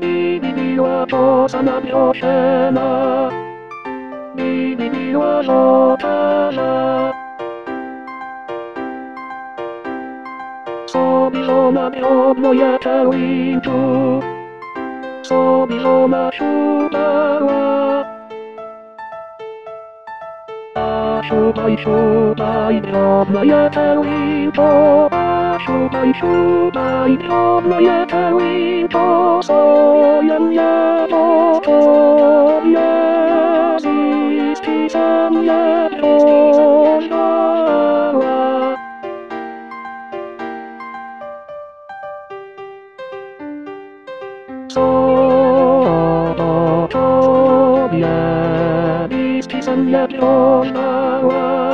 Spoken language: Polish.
Biła poza nabiosiena, biła żołtarza. Sobie żona biodło je czerwińczu, sobie żona siubała. A siubaj, biodło je czerwińczo, a siubaj, biodło je czerwińczo, sojem je to jest i z pisem je pożała. Co do tobie i z pisem nie pożała.